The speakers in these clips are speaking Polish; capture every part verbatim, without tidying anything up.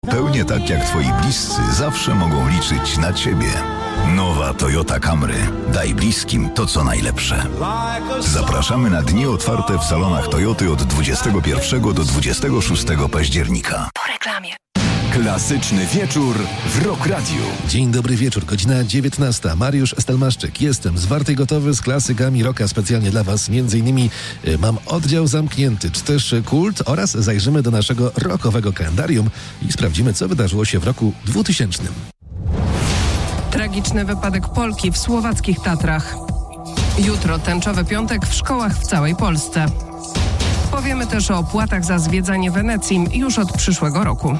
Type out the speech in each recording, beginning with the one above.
Pełnie tak jak twoi bliscy zawsze mogą liczyć na ciebie. Nowa Toyota Camry. Daj bliskim to, co najlepsze. Zapraszamy na dni otwarte w salonach Toyoty od dwudziestego pierwszego do dwudziestego szóstego października. Po reklamie. Klasyczny wieczór w Rock Radiu. Dzień dobry wieczór, godzina dziewiętnasta. Mariusz Stelmaszczyk. Jestem zwarty i gotowy z klasykami rocka specjalnie dla Was. Między innymi y, mam oddział zamknięty, czy też kult oraz zajrzymy do naszego rockowego kalendarium i sprawdzimy, co wydarzyło się w roku dwutysięcznym. Tragiczny wypadek Polki w słowackich Tatrach. Jutro tęczowy piątek w szkołach w całej Polsce. Powiemy też o opłatach za zwiedzanie Wenecji już od przyszłego roku.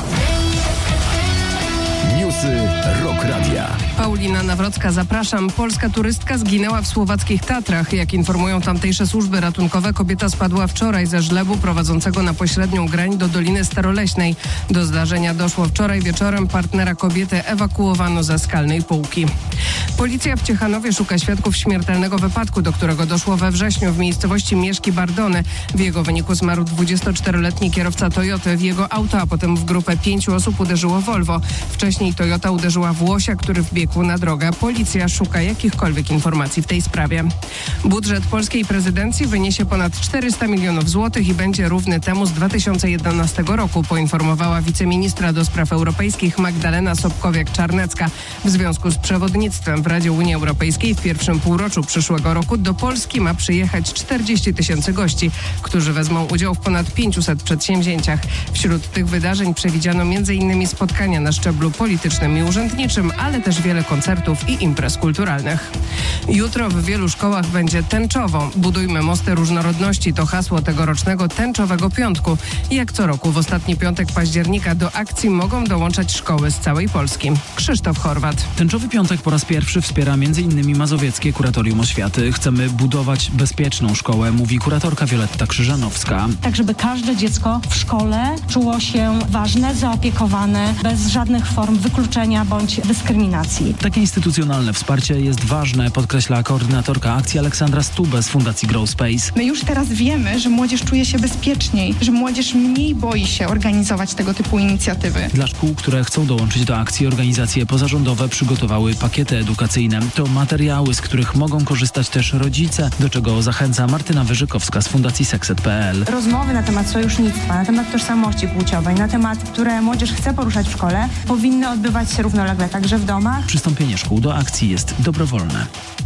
Newsy Rock Radia. Paulina Nawrocka, zapraszam. Polska turystka zginęła w słowackich Tatrach. Jak informują tamtejsze służby ratunkowe, kobieta spadła wczoraj ze żlebu prowadzącego na pośrednią grań do Doliny Staroleśnej. Do zdarzenia doszło wczoraj wieczorem. Partnera kobiety ewakuowano ze Skalnej Półki. Policja w Ciechanowie szuka świadków śmiertelnego wypadku, do którego doszło we wrześniu w miejscowości Mieszki Bardony. W jego wyniku zmarł dwudziestoczteroletni kierowca Toyoty. W jego auto, a potem w grupę pięciu osób uderzyło Volvo. Wcześniej Toyota uderzyła w łosia, który wbiegł na drogę. Policja szuka jakichkolwiek informacji w tej sprawie. Budżet polskiej prezydencji wyniesie ponad czterysta milionów złotych i będzie równy temu z dwa tysiące jedenastego roku, poinformowała wiceministra do spraw europejskich Magdalena Sobkowiak-Czarnecka. W związku z przewodnictwem w Radzie Unii Europejskiej w pierwszym półroczu przyszłego roku do Polski ma przyjechać czterdzieści tysięcy gości, którzy wezmą udział w ponad pięciuset przedsięwzięciach. Wśród tych wydarzeń przewidziano między innymi spotkania na szczeblu politycznym i urzędniczym, ale też wiele koncertów i imprez kulturalnych. Jutro w wielu szkołach będzie tęczowo. Budujmy mosty różnorodności to hasło tegorocznego tęczowego piątku. Jak co roku w ostatni piątek października do akcji mogą dołączać szkoły z całej Polski. Krzysztof Chorwat. Tęczowy piątek po raz pierwszy wspiera m.in. Mazowieckie Kuratorium Oświaty. Chcemy budować bezpieczną szkołę, mówi kuratorka Wioletta Krzyżanowska. Tak, żeby każde dziecko w szkole czuło się ważne, zaopiekowane, bez żadnych form wykluczenia bądź dyskryminacji. Takie instytucjonalne wsparcie jest ważne, podkreśla koordynatorka akcji Aleksandra Stube z Fundacji Grow Space. My już teraz wiemy, że młodzież czuje się bezpieczniej, że młodzież mniej boi się organizować tego typu inicjatywy. Dla szkół, które chcą dołączyć do akcji, organizacje pozarządowe przygotowały pakiety edukacyjne. To materiały, z których mogą korzystać też rodzice, do czego zachęca Martyna Wyżykowska z Fundacji Sekset kropka pe el. Rozmowy na temat sojusznictwa, na temat tożsamości płciowej, na temat, które młodzież chce poruszać w szkole, powinny odbywać się równolegle także w domach. Przystąpienie szkół do akcji jest dobrowolne.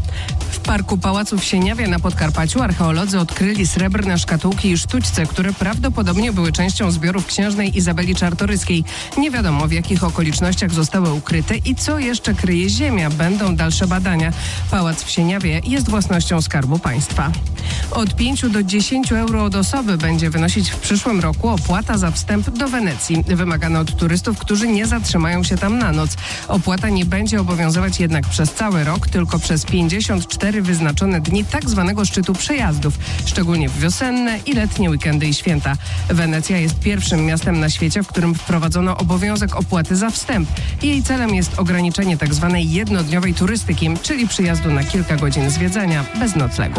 W parku Pałacu w Sieniawie na Podkarpaciu archeolodzy odkryli srebrne szkatułki i sztućce, które prawdopodobnie były częścią zbiorów księżnej Izabeli Czartoryskiej. Nie wiadomo, w jakich okolicznościach zostały ukryte i co jeszcze kryje ziemia. Będą dalsze badania. Pałac w Sieniawie jest własnością Skarbu Państwa. Od pięciu do dziesięciu euro od osoby będzie wynosić w przyszłym roku opłata za wstęp do Wenecji. Wymagana od turystów, którzy nie zatrzymają się tam na noc. Opłata nie będzie obowiązywać jednak przez cały rok, tylko przez pięćdziesiąt cztery wyznaczone dni tak zwanego szczytu przejazdów, szczególnie w wiosenne i letnie weekendy i święta. Wenecja jest pierwszym miastem na świecie, w którym wprowadzono obowiązek opłaty za wstęp. Jej celem jest ograniczenie tak zwanej jednodniowej turystyki, czyli przyjazdu na kilka godzin zwiedzania bez noclegu.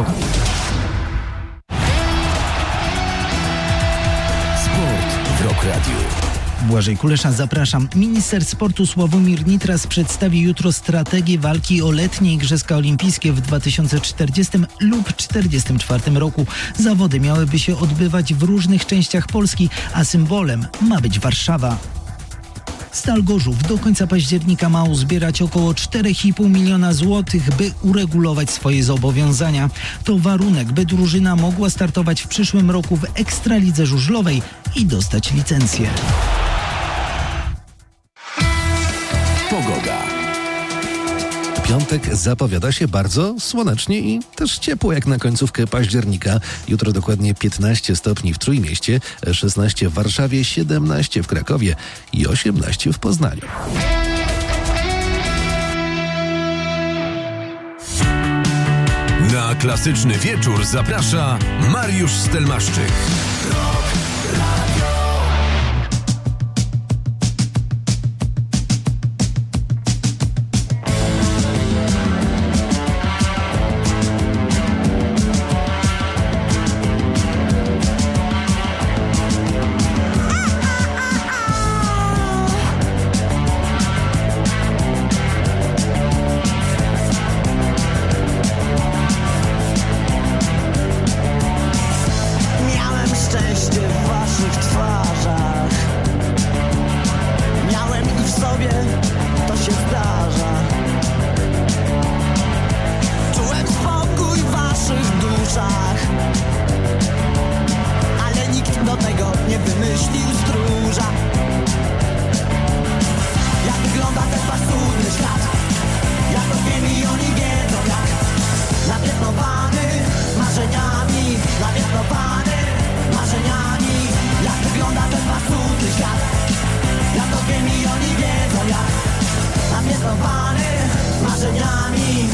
Sport w Rock Radiu. Błażej Kulesza, zapraszam. Minister sportu Sławomir Nitras przedstawi jutro strategię walki o letnie Igrzyska Olimpijskie w dwa tysiące czterdziestym lub czterdziestym czwartym roku. Zawody miałyby się odbywać w różnych częściach Polski, a symbolem ma być Warszawa. Stal Gorzów do końca października ma uzbierać około cztery i pół miliona złotych, by uregulować swoje zobowiązania. To warunek, by drużyna mogła startować w przyszłym roku w Ekstralidze Żużlowej i dostać licencję. Pogoda. Piątek zapowiada się bardzo słonecznie i też ciepło jak na końcówkę października. Jutro dokładnie piętnaście stopni w Trójmieście, szesnaście w Warszawie, siedemnaście w Krakowie i osiemnaście w Poznaniu. Na klasyczny wieczór zaprasza Mariusz Stelmaszczyk. napiętnowany marzeniami.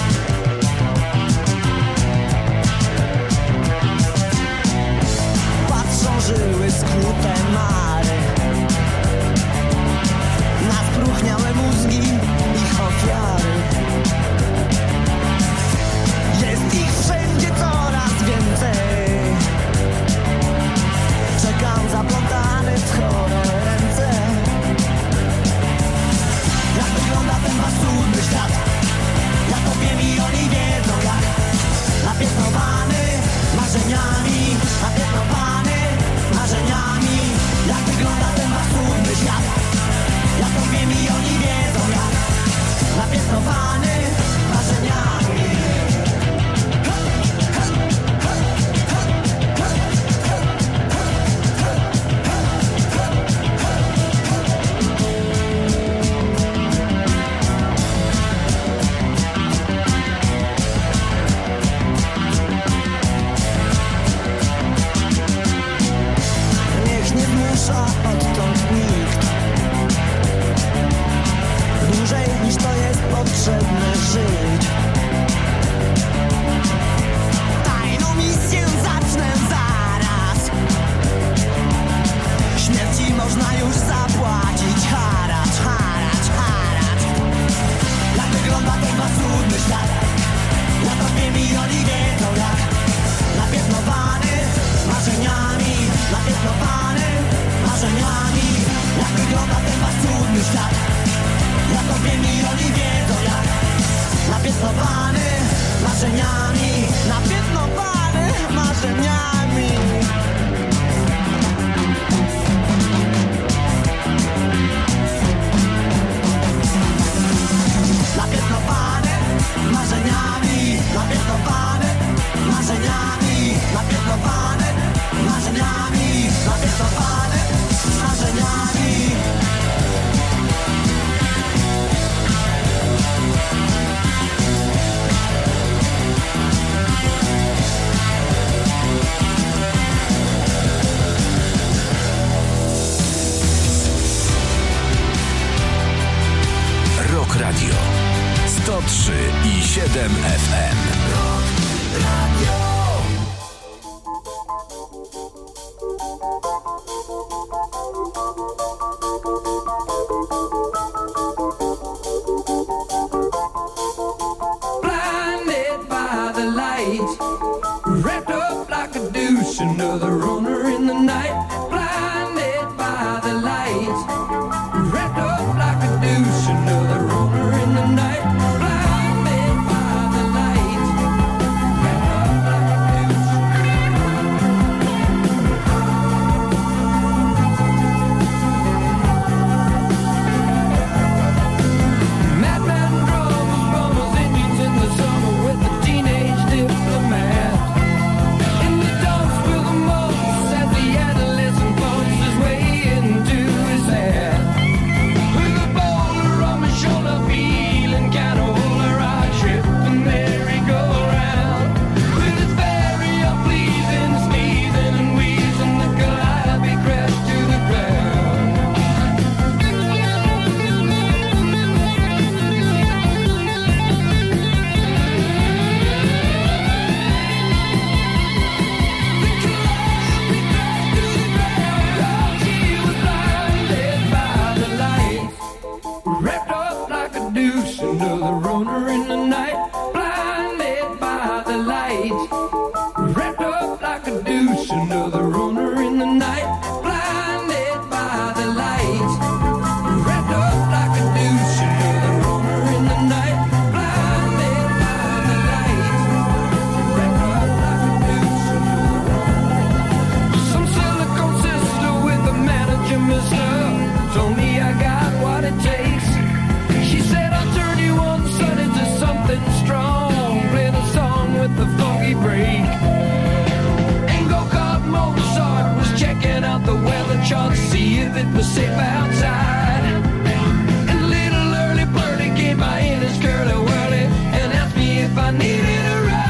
Patrzą żyły skute mary na spróchniałe mózgi ich ofiary. Jest ich wszędzie coraz więcej. Czekam zaplątany w chore ręce. Jak wygląda ten wasz trudny świat? Ja to wiem i oni wiedzą jak. Napiętnowany marzeniami, napiętnowany marzeniami. Jak wygląda ten wasz trudny świat? Ja to wiem i oni wiedzą jak. Napiętnowany marzeniami. Odtąd nikt dłużej niż to jest potrzebne żyć. Tajną misję zacznę zaraz. Śmierci można już zapłacić haracz, haracz, haracz. Jak wygląda ten wasz trudny świat? Ja to wiem i oni wiedzą jak. Napiętnowany marzeniami, napiętnowany marzeniami. Jak wygląda ten wasz trudny świat? Ja to wiem i oni wiedzą jak. Napiętnowany marzeniami, napiętnowany marzeniami. Napiętnowany marzeniami, napiętnowany marzeniami, napiętnowany marzeniami, napiętnowany marzeniami. Rock Radio sto trzy i siedem F M. Rock Radio. Blinded by the light, wrapped up like a douche, another runner in the night. Blinded by the light, wrapped up like a douche, another runner in the night. Blinded by the light, wrapped up like a douche. Madman drums, bummers, Indians in the summer with a teenage diplomat. In the dumps with the most as the adolescent bumps his way into his head. With a boulder on my shoulder, feeling kind of older, I trip and merry-go-round. With its barrier pleasing, sneezing and wheezing, the calliope crashed to the ground. She was blinded by the light, wrapped up like a douche, another runner in the night. Blinded by the light, wrapped up like a douche, another runner in the night. Blinded by the light, wrapped up like a douche, another runner in the night. Blinded by the light, wrapped up like a douche, another runner. Some silicone sister with a manager, mister, told me I got what it takes. She said I'll turn you on, son, into something strong. Play the song with the funky break. And go-kart Mozart was checking out the weather chart to see if it was safe outside. And little early birdie came by in his curly-whirly and asked me if I needed a ride.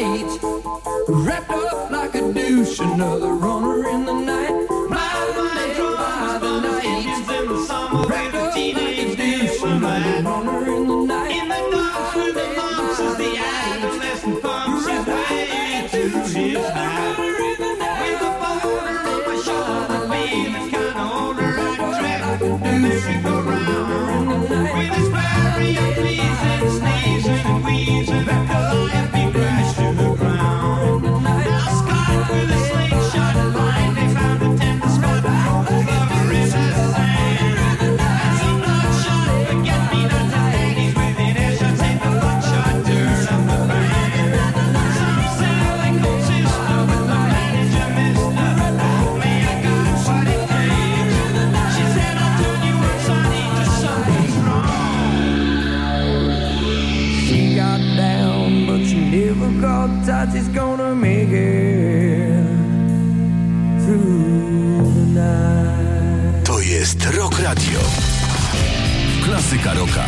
lights. Wrapped up like a douche, another runner in the night. Blinded by the lights. Wrapped up like a douche, another runner in the night. In the dark with the lumps as the adolescent pumps his way to his night. With a boulder on my shoulder, feeling kinda older, I track the merry-go-round. With his very unpleasing sneezing and wheezing, the life he crashed to the ground. Now scarred with a slingshot line, they found a tender spot for the lover in the sand. And some bloodshot forget-me-not ladies within earshot take the bloodshot turn of the band. Some say they cold sister, but the manager missed her. Oh, me, I got what it takes. She said, I told you once I need to something's wrong. She got down, but she never got Tati's gonna make it through the night. To jest Rock Radio. Klasyka rocka.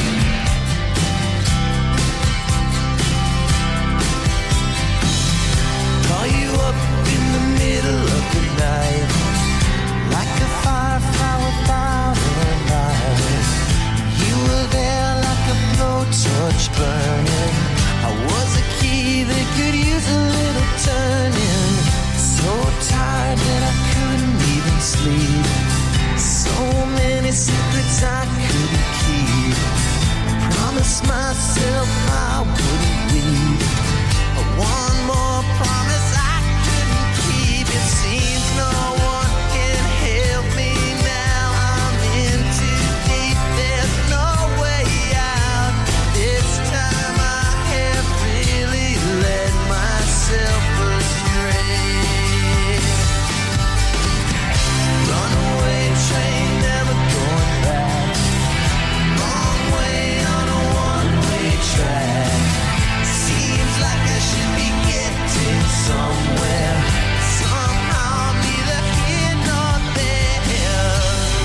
Call you up in the middle of the night, like a firefly without a light. You were there like a blowtorch burning. I was a key that could use a little turning. So tired that I couldn't even sleep. So many secrets I couldn't keep. Promised myself I wouldn't weep. One more promise I couldn't keep. It seems no one can help me now. I'm in too deep. There's no way out. This time I have really led myself astray. Runaway train, never going back. Wrong way on a one-way track. Seems like I should be getting somewhere. Somehow I'm neither here nor there.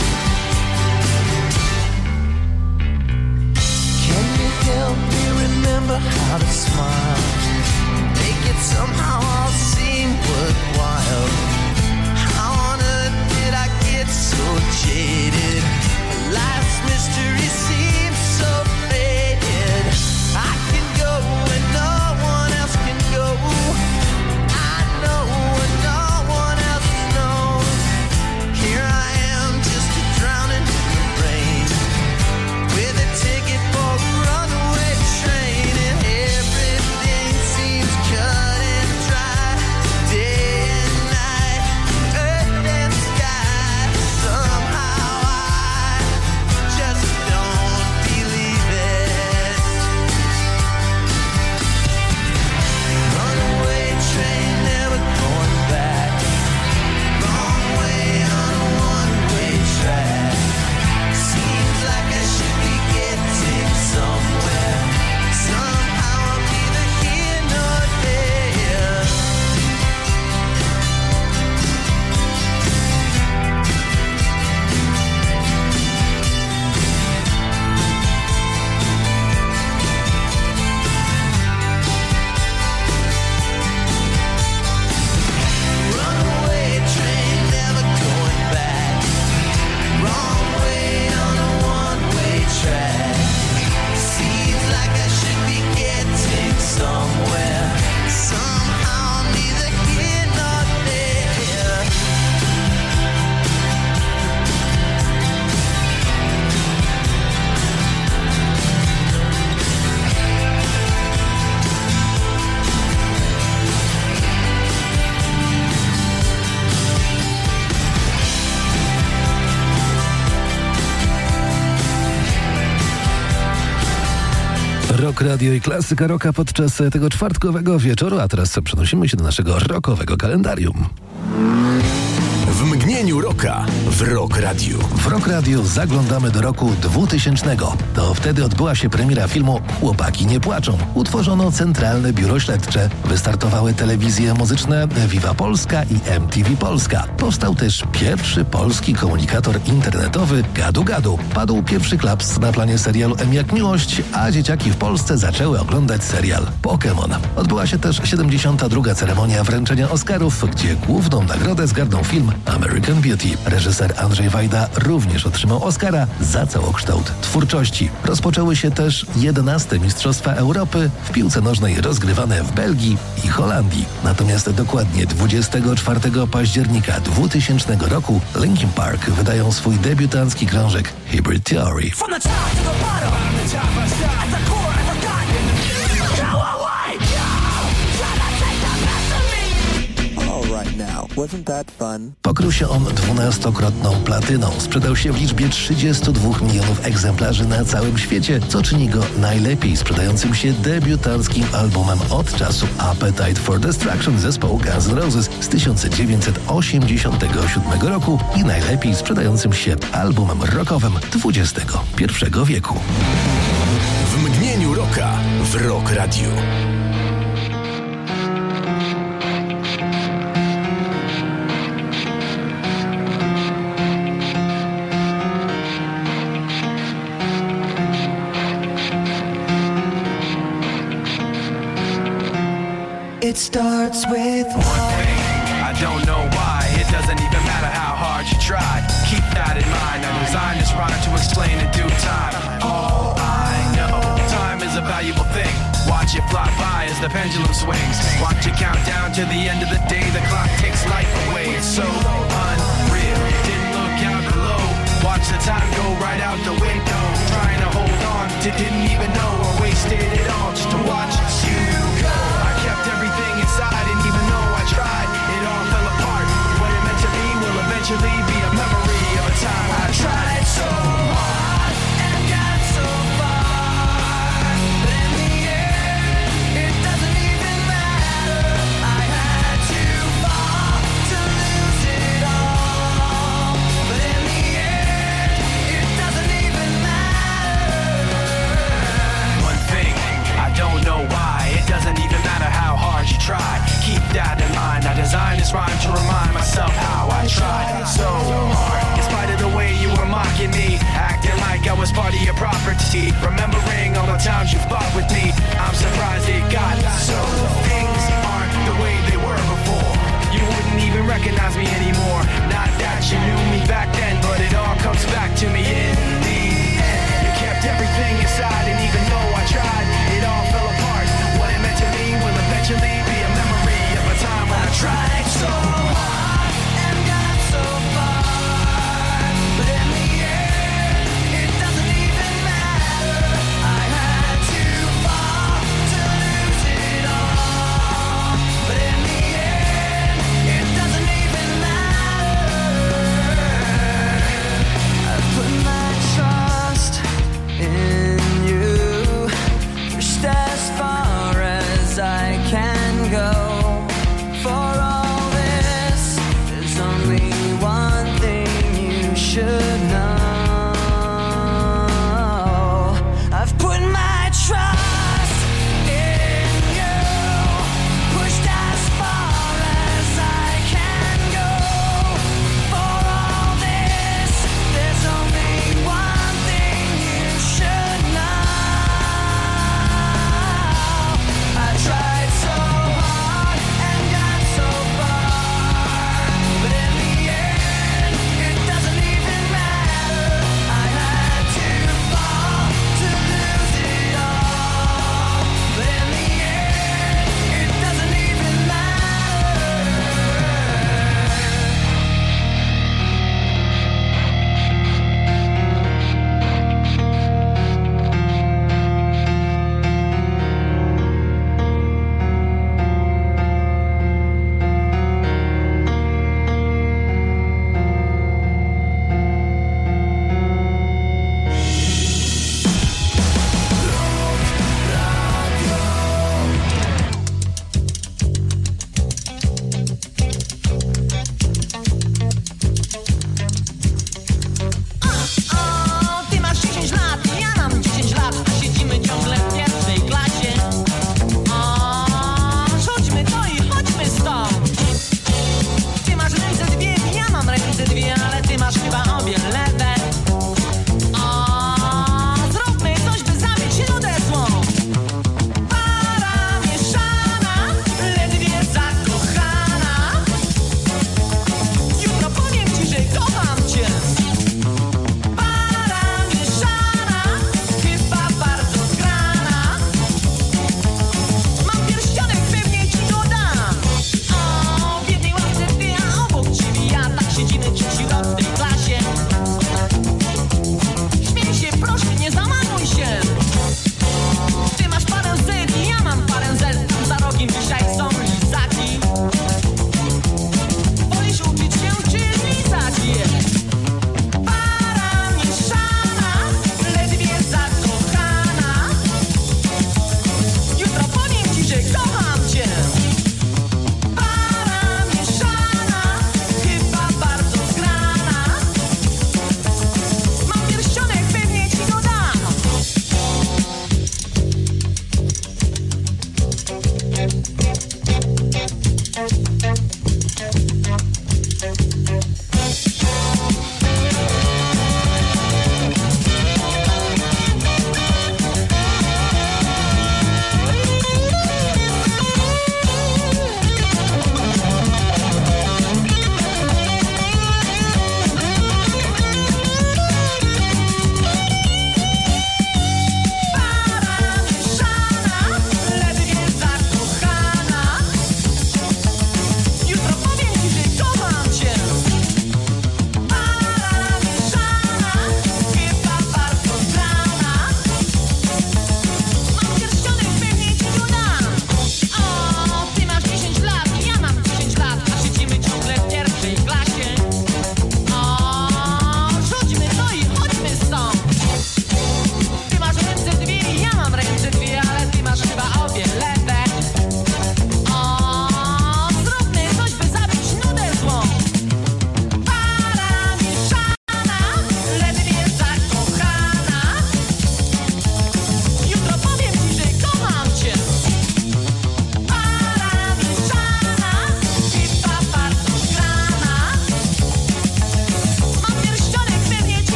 Can you help me remember how to smile? Make it somehow all seem worthwhile. How on earth did I get so jaded? Life's mystery seems so faded. I can go where no one else can go. I know where no one else knows. Here I am, just a drowning in the rain, with a ticket for a runaway train, and everything seems cut and dry. Day and night, earth and sky. Somehow I just don't believe it. Runaway train, never going back. Wrong way on a one-way track. Seems like I should be getting somewhere. Somehow I'm neither here nor there. Runaway train, never going back. Wrong way on a one-way track. Seems like I should be getting somewhere. Somehow I'm neither here nor there. Rock Radio i klasyka rocka podczas tego czwartkowego wieczoru, a teraz przenosimy się do naszego rockowego kalendarium. W mgnieniu mgnieniu roka w Rock Radio. W Rock Radio zaglądamy do roku dwutysięcznego. To wtedy odbyła się premiera filmu Chłopaki nie płaczą. Utworzono Centralne Biuro Śledcze. Wystartowały telewizje muzyczne Viva Polska i M T V Polska. Powstał też pierwszy polski komunikator internetowy Gadu Gadu. Padł pierwszy klaps na planie serialu M jak Miłość, a dzieciaki w Polsce zaczęły oglądać serial Pokémon. Odbyła się też siedemdziesiąta druga ceremonia wręczenia Oscarów, gdzie główną nagrodę zgarnął film American Beauty. Reżyser Andrzej Wajda również otrzymał Oscara za całokształt twórczości. Rozpoczęły się też jedenaste Mistrzostwa Europy w piłce nożnej rozgrywane w Belgii i Holandii. Natomiast dokładnie dwudziestego czwartego października dwutysięcznego roku Linkin Park wydają swój debiutancki krążek Hybrid Theory. Pokrył się on dwunastokrotną platyną. Sprzedał się w liczbie trzydziestu dwóch milionów egzemplarzy na całym świecie, co czyni go najlepiej sprzedającym się debiutanckim albumem od czasu Appetite for Destruction zespołu Guns N' Roses z tysiąc dziewięćset osiemdziesiątego siódmego roku i najlepiej sprzedającym się albumem rockowym dwudziestego pierwszego wieku. W mgnieniu roka w Rock Radio. It starts with one thing. I don't know why. It doesn't even matter how hard you try. Keep that in mind. I designed this rhyme to explain in due time. All I know, time is a valuable thing. Watch it fly by as the pendulum swings. Watch it count down to the end of the day. The clock takes life away. It's so unreal. Didn't look out below. Watch the time go right out the window. Trying to hold on to didn't even know or wasted it all just to watch you go. I kept everything inside, and even though I tried, it all fell apart. What it meant to be will eventually be a memory of a time I tried so hard and got so far, but in the end, it doesn't even matter. I had to fall to lose it all, but in the end, it doesn't even matter. One thing, I don't know why, it doesn't even matter how hard you try. Keep that in mind. I designed this rhyme to remind myself how I tried so hard. In spite of the way you were mocking me, acting like I was part of your property, remembering all the times you fought with me, I'm surprised it got so. Things aren't the way they were before. You wouldn't even recognize me anymore. Not that you knew me back then, but it all comes back to me in the end. You kept everything inside, and even though I tried, it all fell apart. What it meant to me will eventually be a memory of a time when I tried so hard and got so far, but in the end, it doesn't even matter. I had to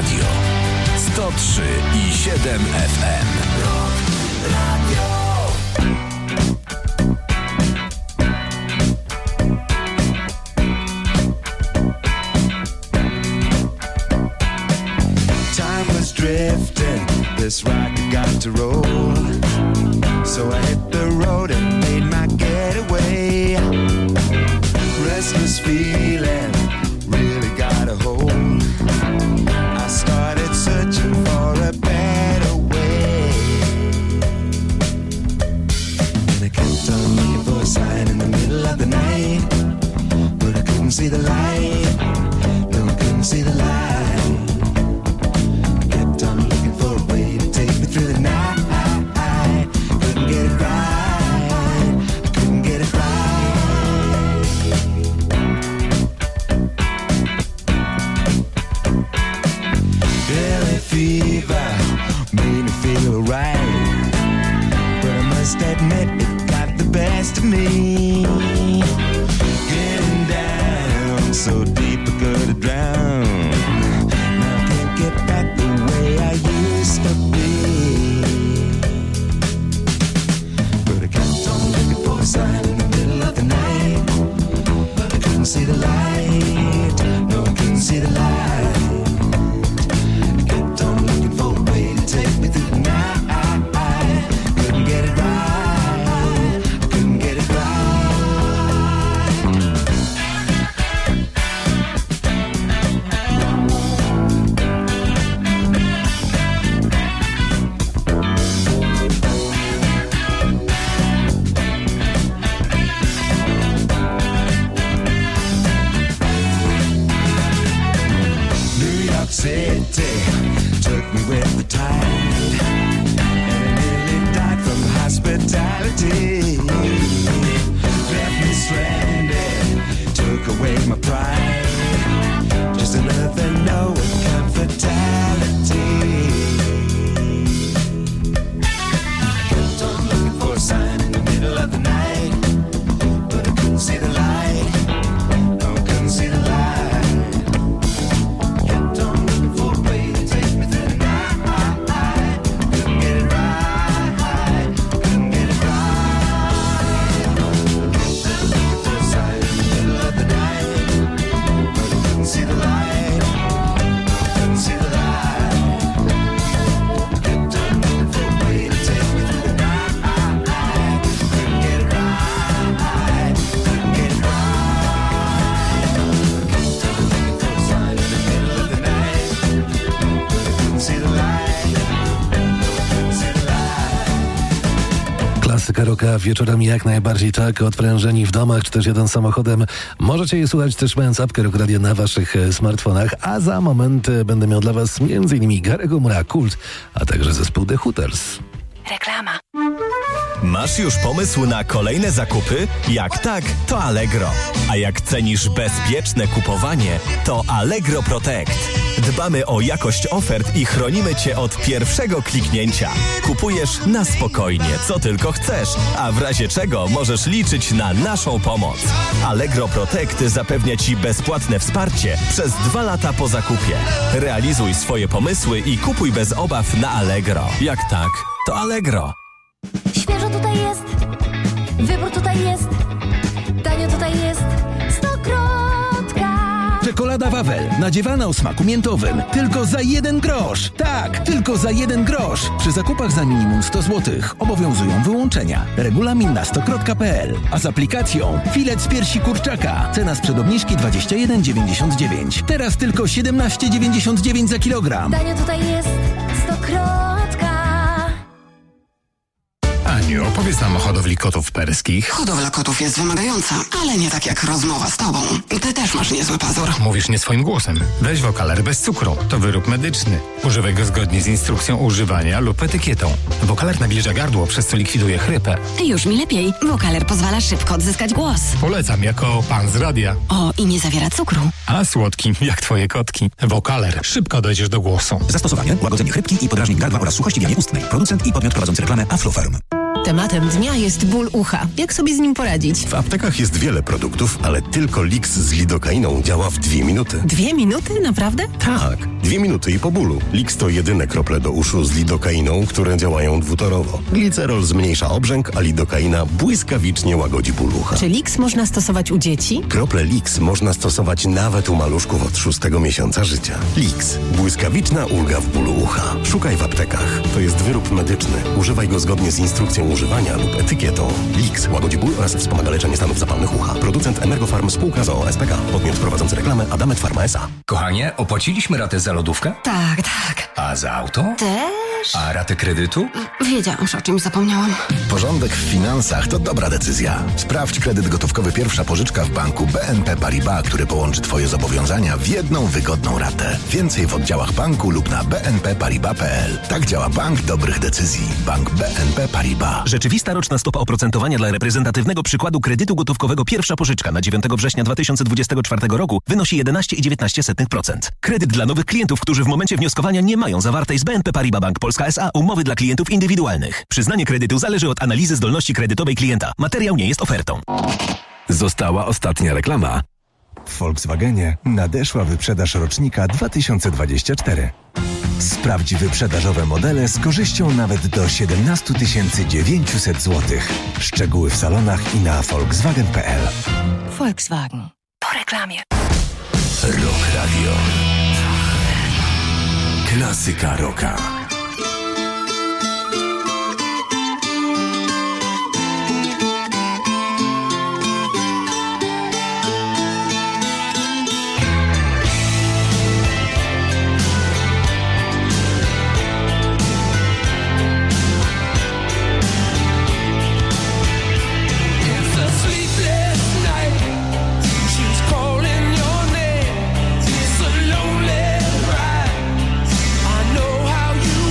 Radio. sto trzy i siedem F M. Time was drifting, this rocket got to roll. So I hit the road and made my getaway. Restless feeling really got a hold. I started searching for a better way. And I kept on looking for a sign in the middle of the night, but I couldn't see the light. No, I couldn't see the light. I kept on looking for a way to take me through the night. Couldn't get it right. I couldn't get it right. Billy fever made me feel right, but I must admit it got the best of me. Getting down so deep I could have drowned. Now I can't get back the way I used to be. But I kept on looking for a sign in the middle of the night, but I couldn't see the light. No, I couldn't see the light. I kept on looking for a way to take me through the night. Couldn't get it right. I couldn't get it right. New York City took me with the tide, and I nearly died from hospitality. Left me stranded, took away my pride. Just another no account fatality. I kept on looking for a sign in the middle of the night, but I couldn't see the light. No, I couldn't see the light. Kept on looking for a way to take me through the night. Couldn't get it right. Couldn't get it right. Kept on looking for a sign in the middle of the night, but I couldn't see the light. Couldn't see the light. Kept on looking for a way to take me through the night. Couldn't get it right. Couldn't get it right. Kept on looking for a sign in the middle of the night, but I couldn't see the light. Couldn't see the light. Klasyka rocka wieczorami jak najbardziej tak, odprężeni w domach czy też jadąc samochodem. Możecie je słuchać też mając apkę Rock Radio na waszych e, smartfonach, a za moment e, będę miał dla was między innymi Garego Moora, Kult, a także zespół The Hooters. Reklama. Masz już pomysł na kolejne zakupy? Jak tak, to Allegro. A jak cenisz bezpieczne kupowanie, to Allegro Protect. Dbamy o jakość ofert i chronimy Cię od pierwszego kliknięcia. Kupujesz na spokojnie, co tylko chcesz, a w razie czego możesz liczyć na naszą pomoc. Allegro Protect zapewnia Ci bezpłatne wsparcie przez dwa lata po zakupie. Realizuj swoje pomysły i kupuj bez obaw na Allegro. Jak tak, to Allegro. Świeżo tutaj jest, wybór tutaj jest, tanio tutaj jest, Stokrotka. Czekolada Wawel, nadziewana o smaku miętowym. Tylko za jeden grosz. Tak, tylko za jeden grosz. Przy zakupach za minimum sto złotych obowiązują wyłączenia. Regulamin na stokrotka kropka p l. A z aplikacją filet z piersi kurczaka. Cena sprzed obniżki dwadzieścia jeden dziewięćdziesiąt dziewięć. Teraz tylko siedemnaście dziewięćdziesiąt dziewięć za kilogram. Tanio tutaj jest, Stokrotka. Aniu, opowiedz nam o hodowli kotów perskich. Hodowla kotów jest wymagająca, ale nie tak jak rozmowa z tobą. Ty też masz niezły pazur. Mówisz nie swoim głosem. Weź Wokaler bez cukru. To wyrób medyczny. Używaj go zgodnie z instrukcją używania lub etykietą. Wokaler nawilża gardło, przez co likwiduje chrypę. Już mi lepiej. Wokaler pozwala szybko odzyskać głos. Polecam jako pan z radia. O, i nie zawiera cukru. A słodki, jak twoje kotki. Wokaler. Szybko dojdziesz do głosu. Zastosowanie: łagodzenie chrypki i podrażnień gardła oraz suchości w jamie ustnej. Producent i podmiot prowadzący reklamę Aflofarm. Tematem dnia jest ból ucha. Jak sobie z nim poradzić? W aptekach jest wiele produktów, ale tylko Lix z lidokainą działa w dwie minuty. Dwie minuty? Naprawdę? Tak, dwie minuty i po bólu. Lix to jedyne krople do uszu z lidokainą, które działają dwutorowo. Glicerol zmniejsza obrzęk, a lidokaina błyskawicznie łagodzi ból ucha. Czy Lix można stosować u dzieci? Krople Lix można stosować nawet u maluszków od szóstego miesiąca życia. Lix. Błyskawiczna ulga w bólu ucha. Szukaj w aptekach. To jest wyrób medyczny. Używaj go zgodnie z instrukcją używania lub etykietą. Lix łagodzi ból oraz wspomaga leczenie stanów zapalnych ucha. Producent Emergofarm spółka z o o S P K. Podmiot prowadzący reklamę Adamet Pharma S A. Kochanie, opłaciliśmy ratę za lodówkę? Tak, tak. A za auto? Też? A ratę kredytu? Wiedziałam, że o czymś zapomniałam. Porządek w finansach to dobra decyzja. Sprawdź kredyt gotówkowy pierwsza pożyczka w banku B N P Paribas, który połączy Twoje zobowiązania w jedną wygodną ratę. Więcej w oddziałach banku lub na b n p paribas kropka p l. Tak działa bank dobrych decyzji. Bank B N P Paribas. Rzeczywista roczna stopa oprocentowania dla reprezentatywnego przykładu kredytu gotówkowego pierwsza pożyczka na dziewiątego września dwa tysiące dwudziestego czwartego roku wynosi jedenaście i dziewiętnaście procent. Kredyt dla nowych klientów, którzy w momencie wnioskowania nie mają zawartej z B N P Paribas Bank Polska S A umowy dla klientów indywidualnych. Przyznanie kredytu zależy od analizy zdolności kredytowej klienta. Materiał nie jest ofertą. Została ostatnia reklama. W Volkswagenie nadeszła wyprzedaż rocznika dwa tysiące dwudziestego czwartego. Sprawdź wyprzedażowe modele z korzyścią nawet do siedemnaście tysięcy dziewięćset złotych. Szczegóły w salonach i na volkswagen kropka p l. Volkswagen. Po reklamie. Rock Radio. Klasyka rocka. It's a lonely ride. I know how you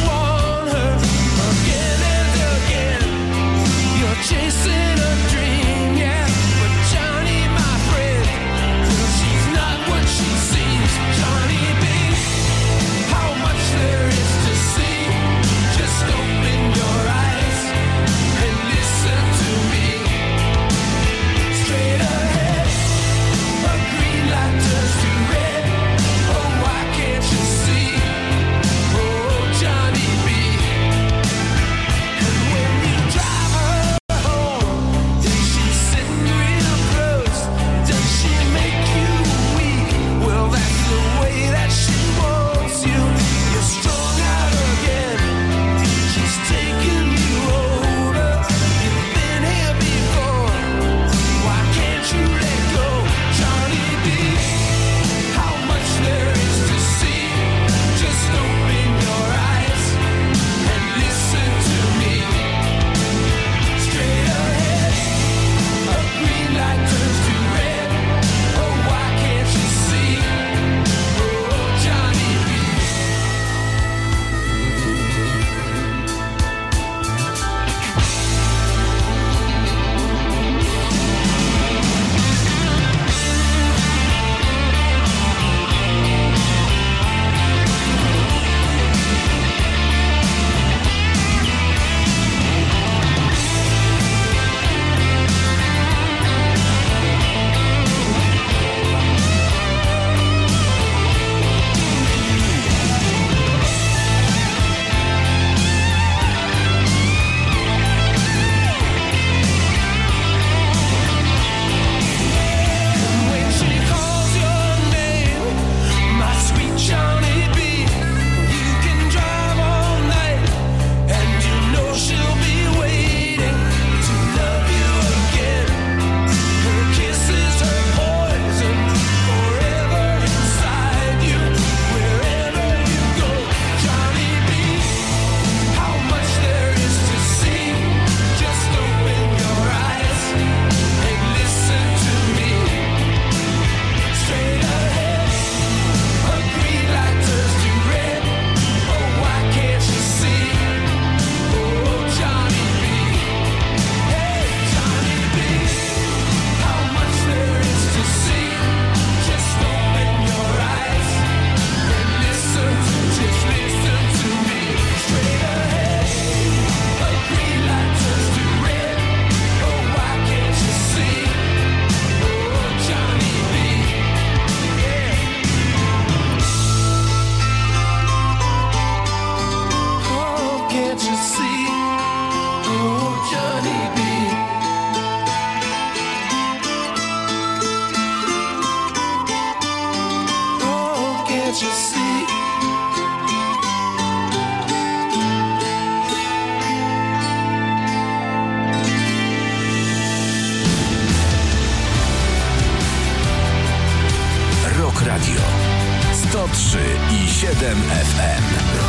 can't you see? Rock Radio sto trzy i siedem F M.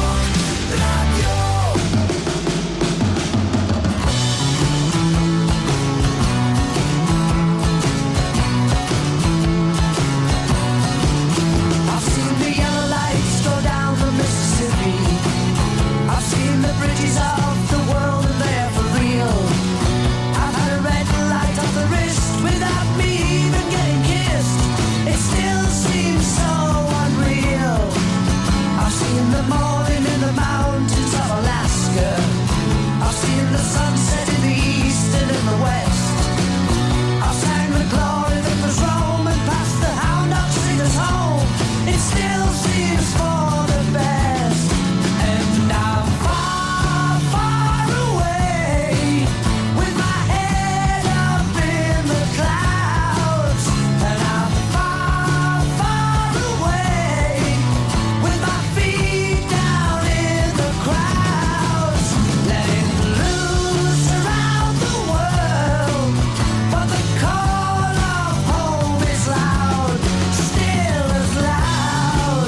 I've seen the yellow lights go down the Mississippi. I've seen the bridges of the world and they're for real. I've had a red light on the wrist without me even getting kissed. It still seems so unreal. I've seen the morning in the mountains of Alaska. I've seen the sunset in the east and in the west. I've sang the glory that was Rome and passed the hound dog singers home. It still seems for the best. And I'm far, far away with my head up in the clouds. And I'm far, far away with my feet down in the crowds. Letting loose around the world. But the call of home is loud, still as loud.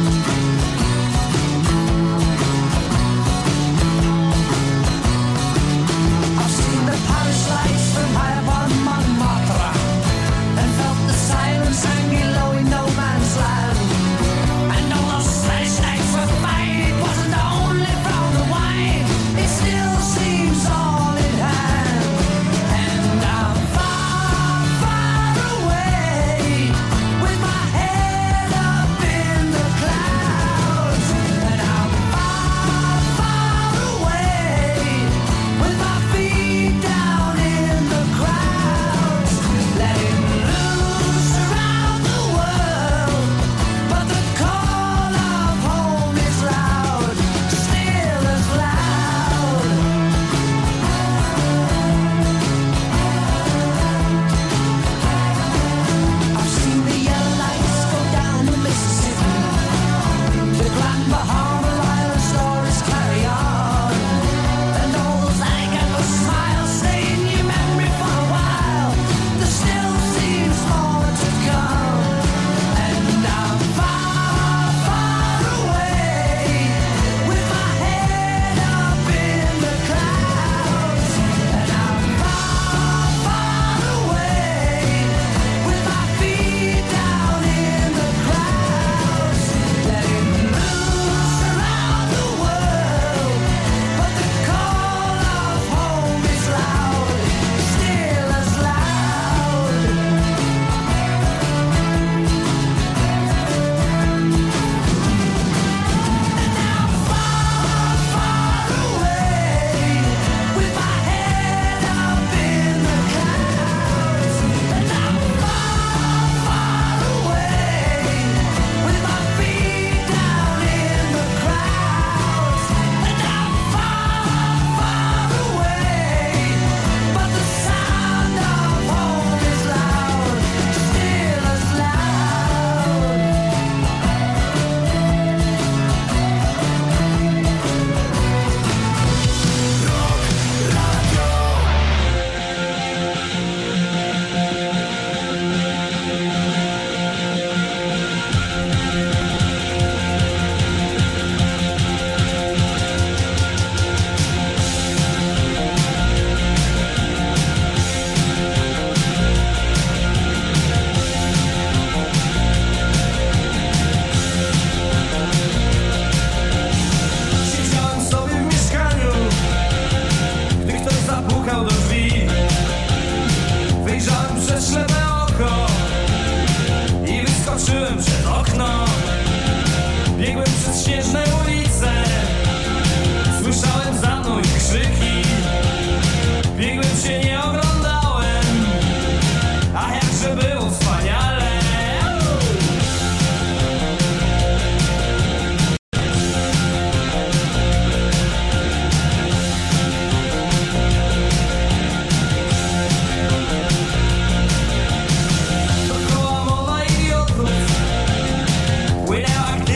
I've seen the Paris lights from high upon Montmartre and felt the silence hanging low in no man's land. And all those Spanish nights were fine, it wasn't only from the wine, it still seems all in hand. And I'm far, far away with my head up in the clouds. And I'm far, far away with my feet down in the crowds. Letting loose around the world. But the call of home is loud, still as loud. I've seen the yellow lights go down the Mississippi. The Grand Bahama Island stories carry on. And all those alligator smiles stay in your memory for a while. There still seems more to come. And I'm far, far away with my head up in the clouds. And I'm far, far away with my feet down in the crowds. Letting loose around the world. But the call of home is loud, still as loud. And I'm far, far away with my head up in the clouds. And I'm far, far away with my feet down in the crowds. And I'm far, far away, but the sound of home is loud, still as loud. Siedziałem sobie w mieszkaniu, gdy ktoś zapukał do drzwi. Wyjrzałem przez ślepe oko i wyskoczyłem przez okno. Biegłem przez śnieżne ulice, słyszałem za mną ich krzyki. Biegłem się, nie oglądałem, a jakże było wspaniale. Dookoła mowa idiotów płynęła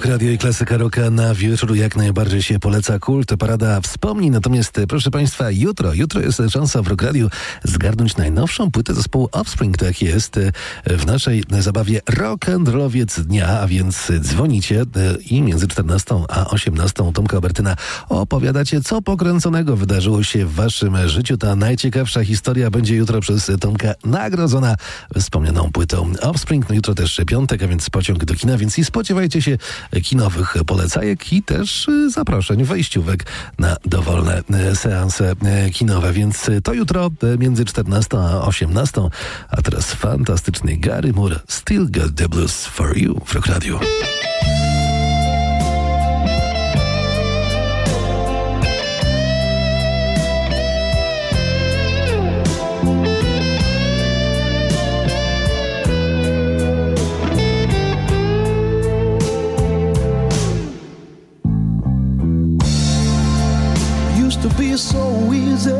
Radio i Klasyka Rocka na wieczór jak najbardziej się poleca Kult, parada wspomnień. Natomiast proszę Państwa, jutro, jutro jest szansa w Rock Radio zgarnąć najnowszą płytę zespołu Offspring. Tak jest w naszej zabawie Rock'n'Rollowiec Dnia, a więc dzwonicie i między czternastą a osiemnastą Tomka Obertyna opowiadacie, co pokręconego wydarzyło się w Waszym życiu. Ta najciekawsza historia będzie jutro przez Tomka nagrodzona wspomnianą płytą Offspring. No jutro też piątek, a więc pociąg do kina, więc i spodziewajcie się kinowych polecajek i też zaproszeń, wejściówek na dowolne seanse kinowe. Więc to jutro między czternastą a osiemnastą, a teraz fantastyczny Gary Moore, Still Got the Blues for You w Rock Radio. To be so easy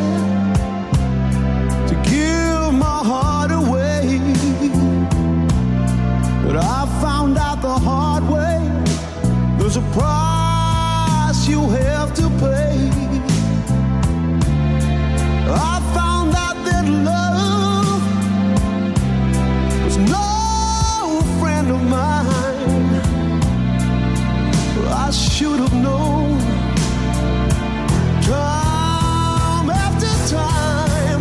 to give my heart away, but I found out the hard way there's a price you have to pay. I found out that love was no friend of mine. I should have known time after time,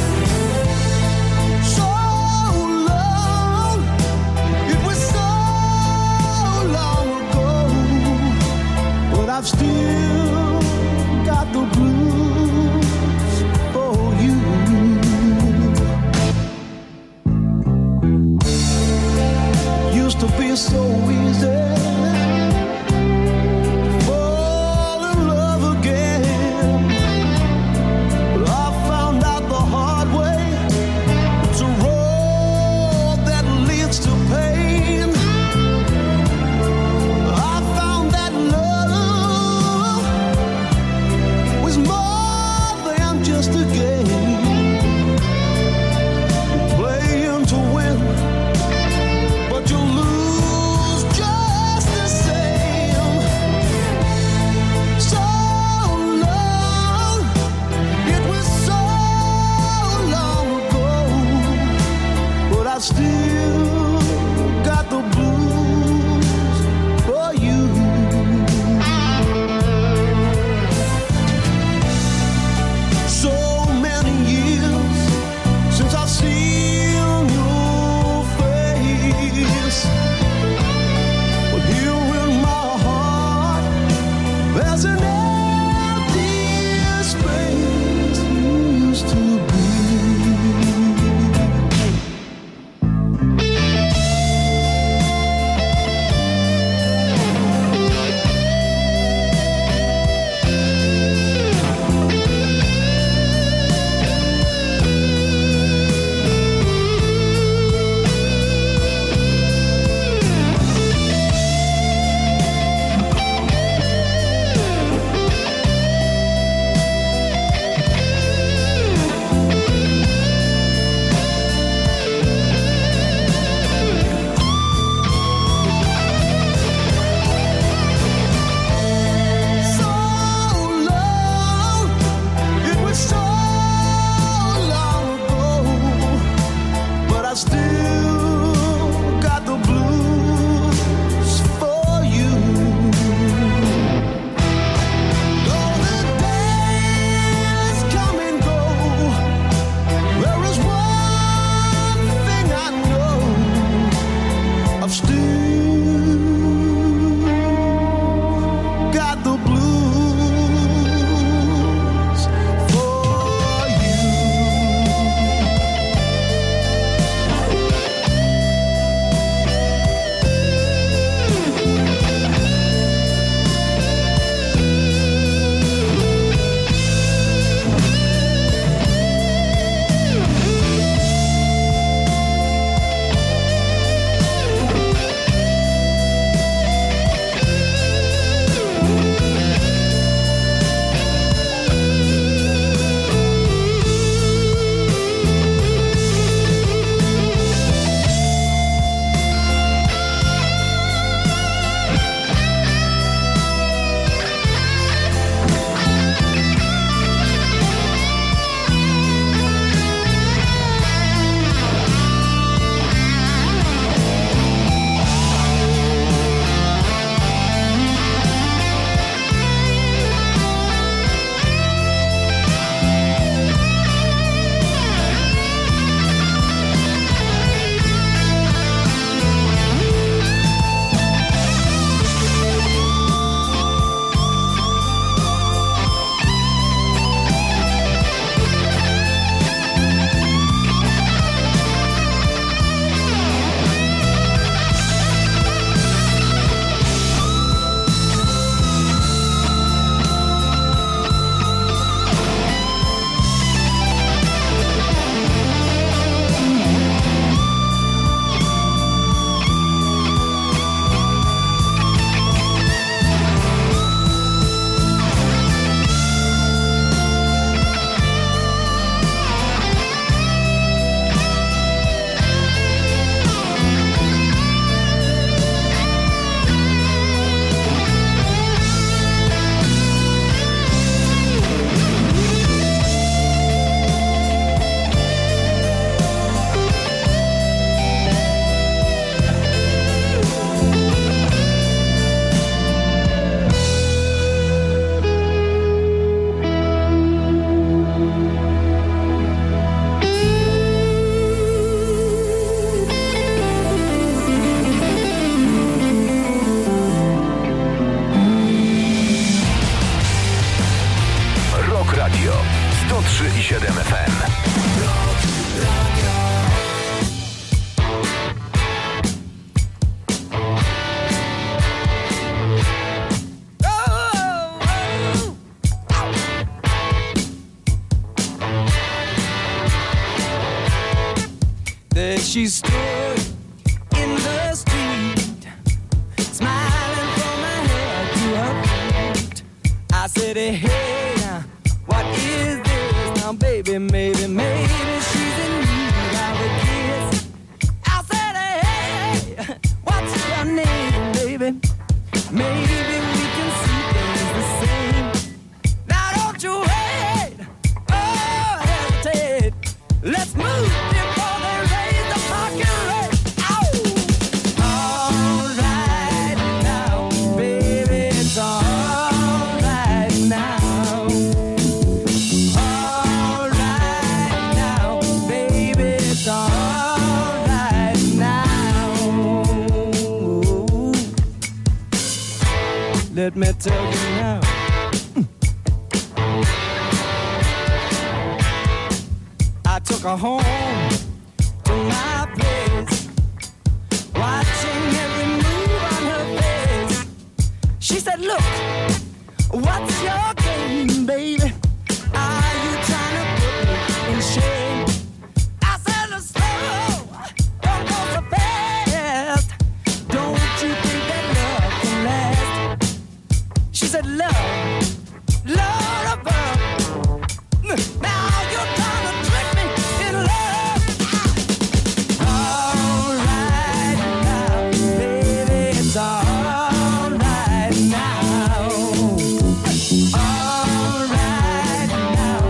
so long, it was so long ago, but I've still got the blues for you. Used to be so easy she stood in the street, smiling from her head to her feet. I said, hey, now, what is this? Now, baby, maybe, maybe she's in need of a kiss. I said, hey, what's your name, baby? Maybe we can see things the same. Now, don't you wait, oh, hesitate. Let's move before they raise the parking rate. Ow! All right now, baby, it's all right now. All right now, baby, it's all right now. Let me tell you now. I took her home to my place, watching every move on her face. She said, look, what's your game, baby? Are you trying to put me in shame? I said, look, slow, don't go so fast. Don't you think that love can last? She said, love, love above. Now you're trying to trick me in love. All right now, baby, it's all right now. All right now,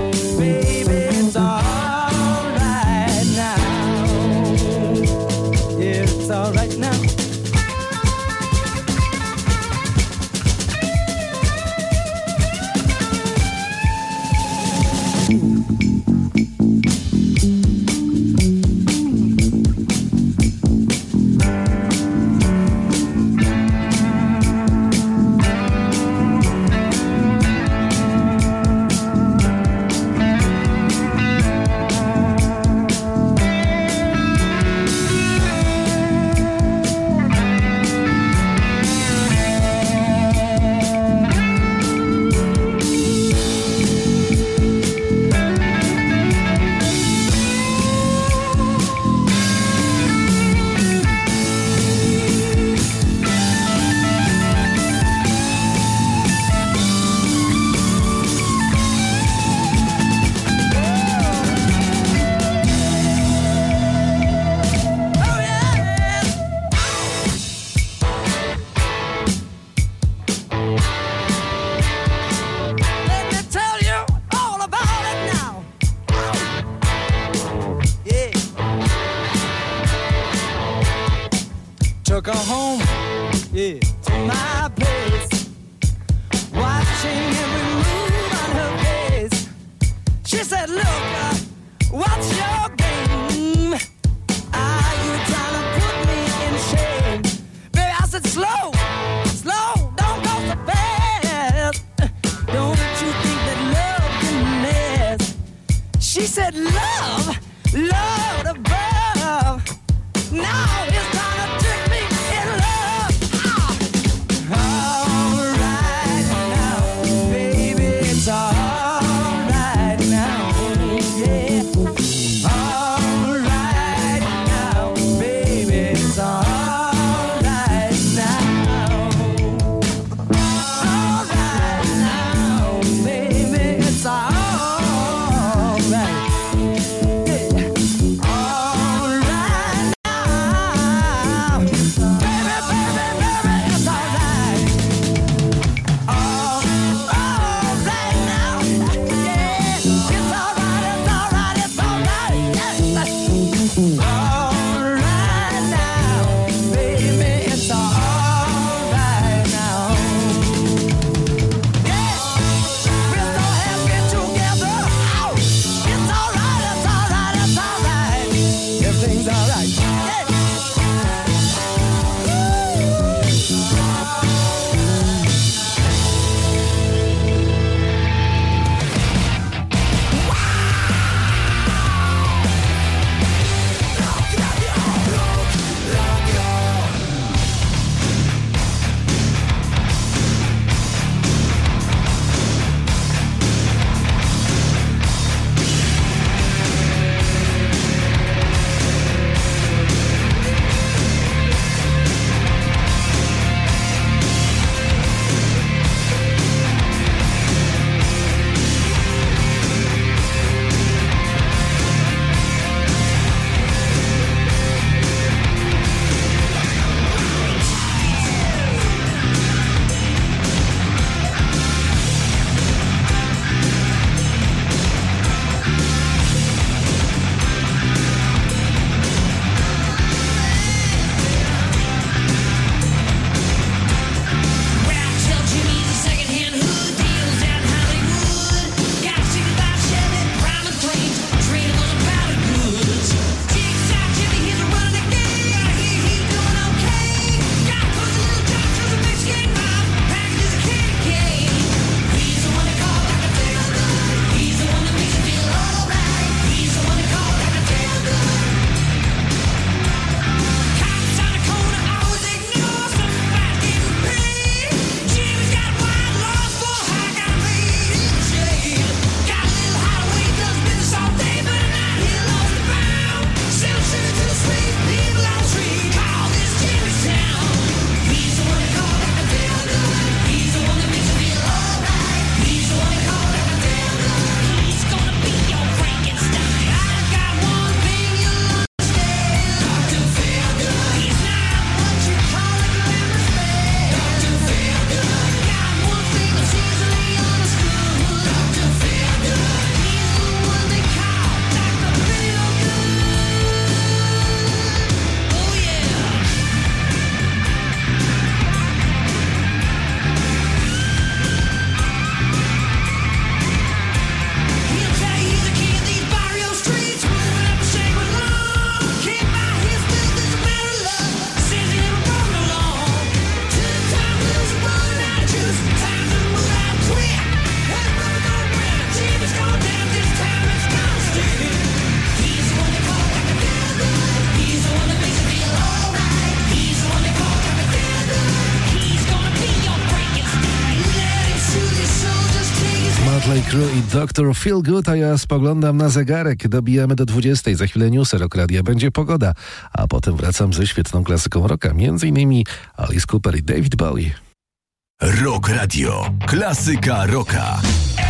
Motley Crue i doktor Feelgood, a ja spoglądam na zegarek. Dobijamy do dwudziestej. Za chwilę newsy Rock Radia, będzie pogoda, a potem wracam ze świetną klasyką rocka, między innymi Alice Cooper i David Bowie. Rock Radio. Klasyka rocka.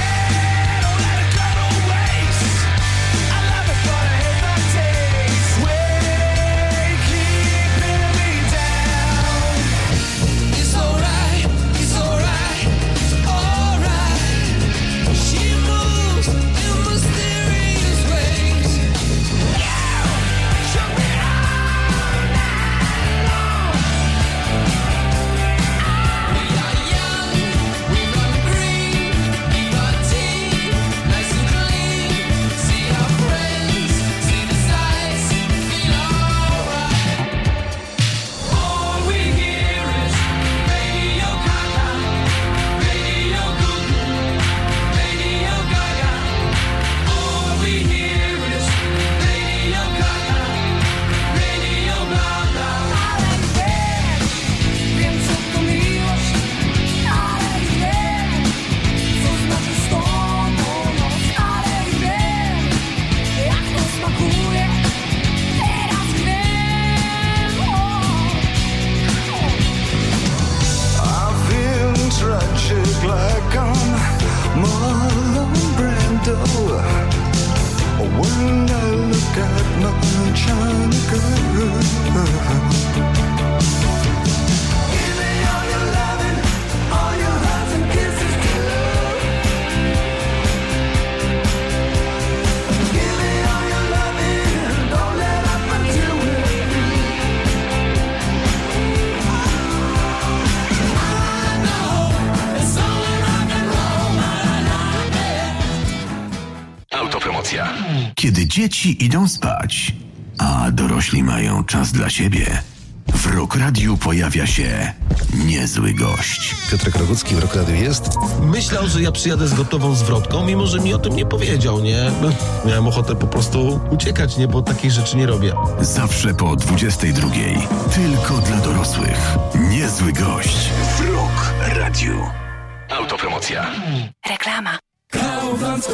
Kiedy dzieci idą spać, a dorośli mają czas dla siebie, w Rock Radiu pojawia się niezły gość. Piotrek Rogucki w Rock Radiu jest. Myślał, że ja przyjadę z gotową zwrotką, mimo że mi o tym nie powiedział, nie? Miałem ochotę po prostu uciekać, nie? Bo takich rzeczy nie robię. Zawsze po dwudziestej drugiej. Tylko dla dorosłych. Niezły gość w Rock Radiu. Autopromocja. Reklama. Kaufland,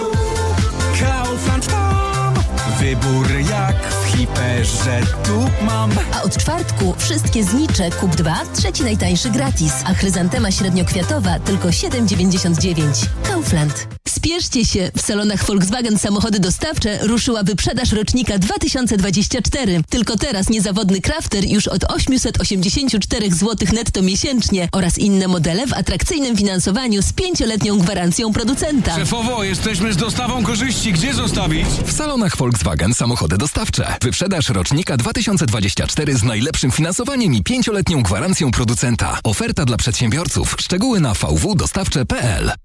Kaufland, wybór jak w hiperze, tu mam. A od czwartku wszystkie znicze kup dwa, trzeci najtańszy gratis, a chryzantema średniokwiatowa tylko siedem dziewięćdziesiąt dziewięć. Kaufland. Spieszcie się! W salonach Volkswagen Samochody Dostawcze ruszyła wyprzedaż rocznika dwa tysiące dwudziesty czwarty. Tylko teraz niezawodny Crafter już od osiemset osiemdziesiąt cztery złotych netto miesięcznie oraz inne modele w atrakcyjnym finansowaniu z pięcioletnią gwarancją producenta. Szefowo, jesteśmy z dostawą korzyści. Gdzie zostawić? W salonach Volkswagen Samochody Dostawcze. Wyprzedaż rocznika dwa tysiące dwudziesty czwarty z najlepszym finansowaniem i pięcioletnią gwarancją producenta. Oferta dla przedsiębiorców. Szczegóły na v w dostawcze kropka p l.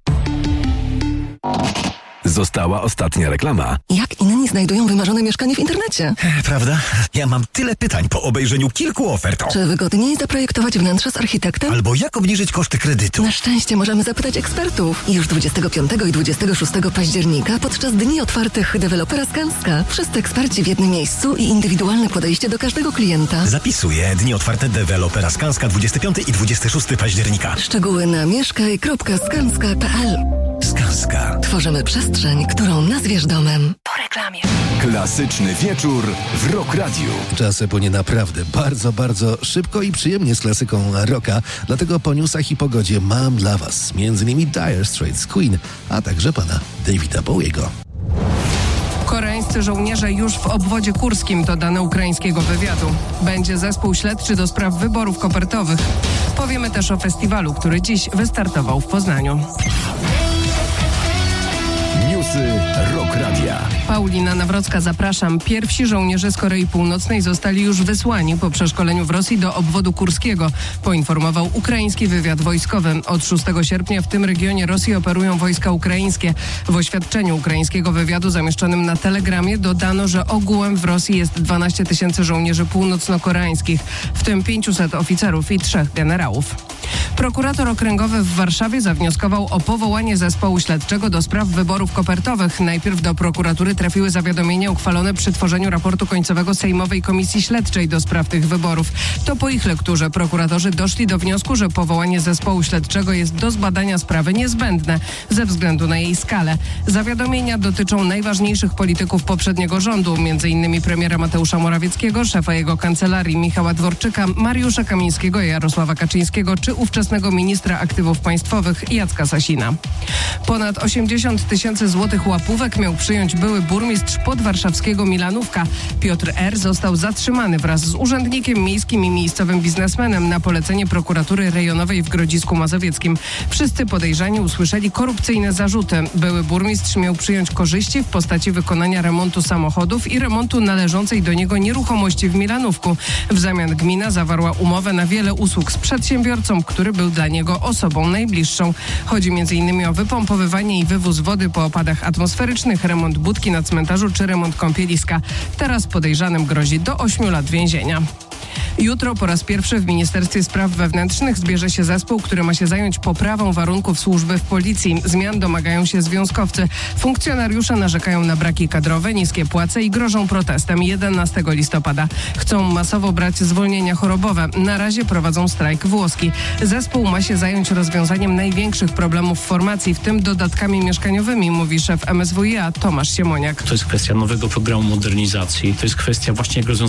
Została ostatnia reklama. Jak inni znajdują wymarzone mieszkanie w internecie? Prawda? Ja mam tyle pytań po obejrzeniu kilku ofert. Czy wygodniej zaprojektować wnętrze z architektem? Albo jak obniżyć koszty kredytu? Na szczęście możemy zapytać ekspertów. I już dwudziestego piątego i dwudziestego szóstego października podczas Dni Otwartych dewelopera Skanska. Wszyscy eksperci w jednym miejscu i indywidualne podejście do każdego klienta. Zapisuję Dni Otwarte dewelopera Skanska dwudziestego piątego i dwudziestego szóstego października. Szczegóły na mieszkaj kropka skanska kropka p l. Skanska. Tworzymy przestrzeń, którą nazwiesz domem. Po reklamie. Klasyczny wieczór w Rock Radiu. Czas płynie naprawdę bardzo, bardzo szybko i przyjemnie z klasyką rocka. Dlatego po newsach i pogodzie mam dla was między innymi Dire Straits, Queen, a także pana Davida Bowiego. Koreańscy żołnierze już w obwodzie kurskim, to dane ukraińskiego wywiadu. Będzie zespół śledczy do spraw wyborów kopertowych. Powiemy też o festiwalu, który dziś wystartował w Poznaniu. Newsy Rock Radia. Paulina Nawrocka, zapraszam. Pierwsi żołnierze z Korei Północnej zostali już wysłani po przeszkoleniu w Rosji do obwodu kurskiego, poinformował ukraiński wywiad wojskowy. Od szóstego sierpnia w tym regionie Rosji operują wojska ukraińskie. W oświadczeniu ukraińskiego wywiadu zamieszczonym na Telegramie dodano, że ogółem w Rosji jest dwanaście tysięcy żołnierzy północno-koreańskich, w tym pięciuset oficerów i trzech generałów. Prokurator okręgowy w Warszawie zawnioskował o powołanie zespołu śledczego do spraw wyborów kopertowych kopertowych. Najpierw do prokuratury trafiły zawiadomienia uchwalone przy tworzeniu raportu końcowego Sejmowej Komisji Śledczej do spraw tych wyborów. To po ich lekturze prokuratorzy doszli do wniosku, że powołanie zespołu śledczego jest do zbadania sprawy niezbędne ze względu na jej skalę. Zawiadomienia dotyczą najważniejszych polityków poprzedniego rządu, m.in. premiera Mateusza Morawieckiego, szefa jego kancelarii Michała Dworczyka, Mariusza Kamińskiego, Jarosława Kaczyńskiego czy ówczesnego ministra aktywów państwowych Jacka Sasina. Ponad osiemdziesiąt tysięcy złotych łapówek miał przyjąć były burmistrz podwarszawskiego Milanówka. Piotr R. został zatrzymany wraz z urzędnikiem miejskim i miejscowym biznesmenem na polecenie prokuratury rejonowej w Grodzisku Mazowieckim. Wszyscy podejrzani usłyszeli korupcyjne zarzuty. Były burmistrz miał przyjąć korzyści w postaci wykonania remontu samochodów i remontu należącej do niego nieruchomości w Milanówku. W zamian gmina zawarła umowę na wiele usług z przedsiębiorcą, który był dla niego osobą najbliższą. Chodzi m.in. o wypompowywanie i wywóz wody po opadach atmosferycznych, remont budki na cmentarzu czy remont kąpieliska. Teraz podejrzanym grozi do ośmiu lat więzienia. Jutro po raz pierwszy w Ministerstwie Spraw Wewnętrznych zbierze się zespół, który ma się zająć poprawą warunków służby w policji. Zmian domagają się związkowcy. Funkcjonariusze narzekają na braki kadrowe, niskie płace i grożą protestem jedenastego listopada. Chcą masowo brać zwolnienia chorobowe. Na razie prowadzą strajk włoski. Zespół ma się zająć rozwiązaniem największych problemów w formacji, w tym dodatkami mieszkaniowymi, mówi szef M S W iA Tomasz Siemoniak. To jest kwestia nowego programu modernizacji. To jest kwestia właśnie rozwiązania